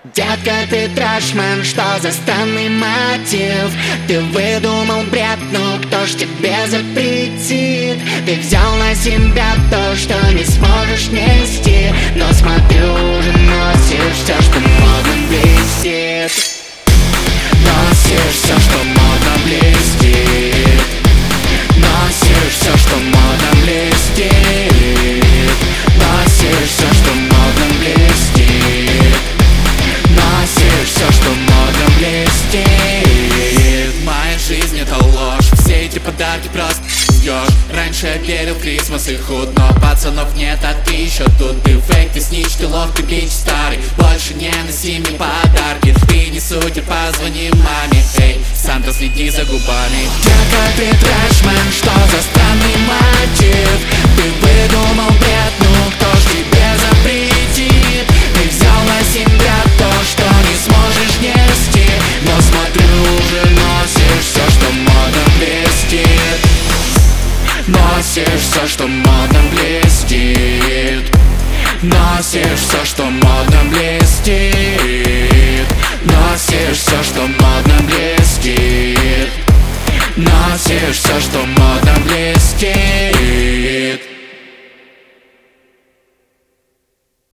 Детка, ты трэшмен, что за странный мотив? Ты выдумал бред, ну кто ж тебе запретит? Ты взял на себя то, что не сможешь нести, но смотрю, уже носишь все, что модно блестит. Носишь все, что модно блестит. Носишь все, что модно блестит. Носишь все, что модно блестит. Носишь все, что модно блестит. Моя жизнь это ложь, все эти подарки просто пьешь. Раньше я верил в Крисмас и худ, но пацанов нет, а ты еще тут. Ты фейк, ты снич, ты лох, ты бич старый. Больше не носи мне подарки. Ты не супер, позвони маме. Эй, Санта, следи за губами. Детка, ты трэшмен, что за странный мотив? Ты выдумал бред, ну кто ж тебе запретит? Ты взял на себя то, что не сможешь нести, но смотрю, уже носишь все, что модно блестит. Носишь все, что модно блестит. Носишь все, что модно блестит. Носишь все, что модно блестит. Носишь все, что модно блестит.